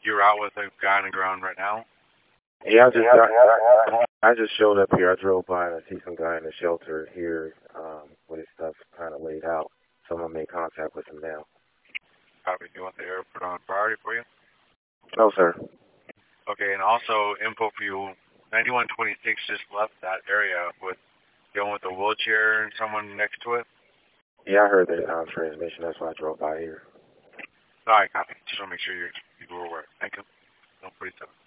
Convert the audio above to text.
You're out with a guy on the ground right now? Yeah, I just showed up here. I drove by and I see some guy in the shelter here with his stuff kind of laid out. So I'm going to make contact with him now. Copy. You want the airport on priority for you? No, sir. Okay, and also info for you, 9126 just left that area with dealing with a wheelchair and someone next to it. Yeah, I heard the transmission. That's why I drove by here. All right, copy. Just want to make sure you were aware. Thank you. 47.